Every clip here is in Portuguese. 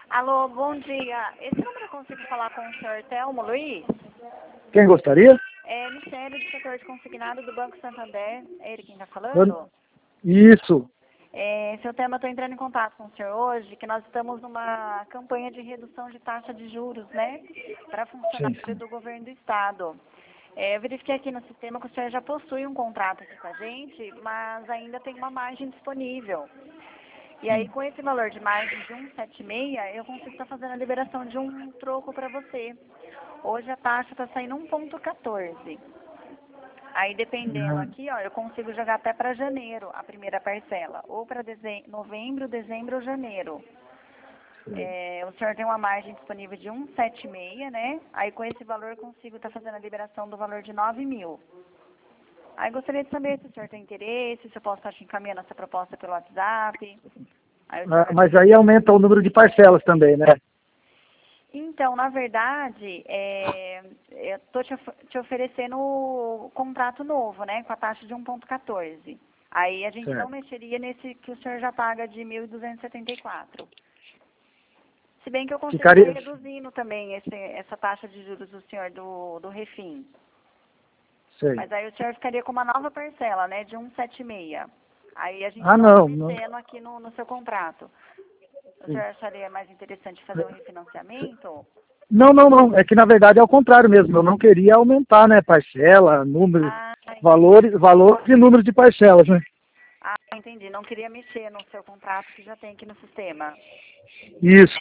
Alô, bom dia. Esse número eu consigo falar com o senhor Telmo Luiz? Quem gostaria? É Michele, do setor de consignado do Banco Santander. É ele quem está falando? Isso. Seu Telmo, eu estou entrando em contato com o senhor hoje, que nós estamos numa campanha de redução de taxa de juros, né? Para funcionário Sim. do governo do estado. Eu verifiquei aqui no sistema que o senhor já possui um contrato aqui com a gente, mas ainda tem uma margem disponível. E aí, com esse valor de margem de 1,76, eu consigo estar fazendo a liberação de um troco para você. Hoje a taxa está saindo 1,14. Aí, dependendo aqui, ó, eu consigo jogar até para janeiro, a primeira parcela. Ou para novembro, dezembro ou janeiro. O senhor tem uma margem disponível de 1,76, né? Aí, com esse valor, eu consigo estar fazendo a liberação do valor de 9 mil. Aí, gostaria de saber se o senhor tem interesse, se eu posso estar te encaminhando essa proposta pelo WhatsApp. Mas aí aumenta o número de parcelas também, né? Então, na verdade, eu estou te oferecendo o contrato novo, né, com a taxa de 1,14. Aí a gente não mexeria nesse que o senhor já paga de 1.274. Se bem que eu consigo estar reduzindo também essa taxa de juros do senhor do Refim. Sei. Mas aí o senhor ficaria com uma nova parcela, né, de 1,76. Aí a gente não mexendo aqui no seu contrato. O senhor acharia mais interessante fazer um refinanciamento? Não. É que na verdade é o contrário mesmo. Eu não queria aumentar, né? Parcela, número, valores e número de parcelas, né? Ah, entendi. Não queria mexer no seu contrato que já tem aqui no sistema. Isso.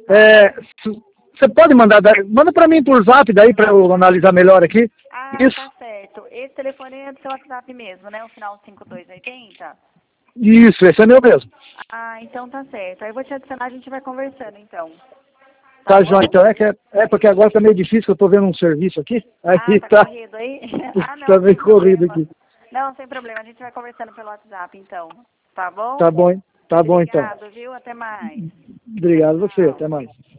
Você pode manda para mim por zap daí para eu analisar melhor aqui. Ah, Isso. tá certo. Esse telefone é do seu WhatsApp mesmo, né? O final 5280? Isso, esse é meu mesmo. Ah, então tá certo. Aí eu vou te adicionar, a gente vai conversando então. Tá, João, então porque agora tá meio difícil, que eu tô vendo um serviço aqui. Aí tá corrido aí? Não, tá meio sem corrido problema. aqui. Não, sem problema. A gente vai conversando pelo WhatsApp então. Tá bom? Tá bom então. Obrigado, viu? Até mais. Obrigado a você, Tchau. até mais.